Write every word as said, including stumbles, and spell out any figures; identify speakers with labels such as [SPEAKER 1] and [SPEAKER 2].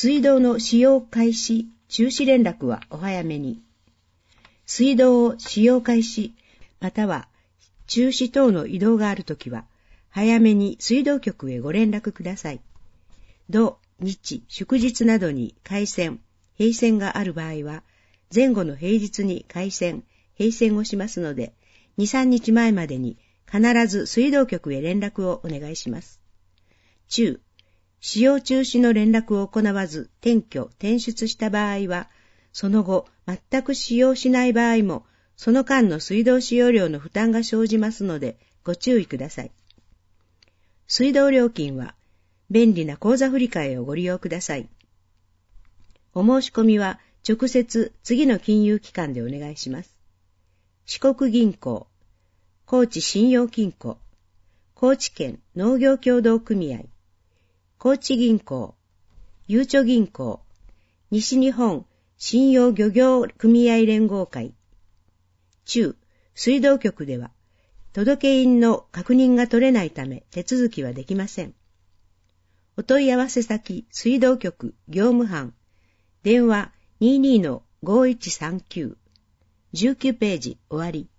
[SPEAKER 1] 水道の使用開始、中止連絡はお早めに。水道を使用開始、または中止等の移動があるときは、早めに水道局へご連絡ください。土、日、祝日などに回線、閉線がある場合は、前後の平日に回線、閉線をしますので、に、さんにちまえまでに必ず水道局へ連絡をお願いします。中、使用中止の連絡を行わず転居・転出した場合は、その後全く使用しない場合も、その間の水道使用料の負担が生じますので、ご注意ください。水道料金は、便利な口座振替をご利用ください。お申し込みは、直接次の金融機関でお願いします。四国銀行、高知信用金庫、高知県農業協同組合、高知銀行、ゆうちょ銀行、西日本信用漁業組合連合会、中、水道局では、届印の確認が取れないため手続きはできません。お問い合わせ先、水道局業務班、電話 にじゅうにのごいちさんきゅう、じゅうきゅうページ終わり。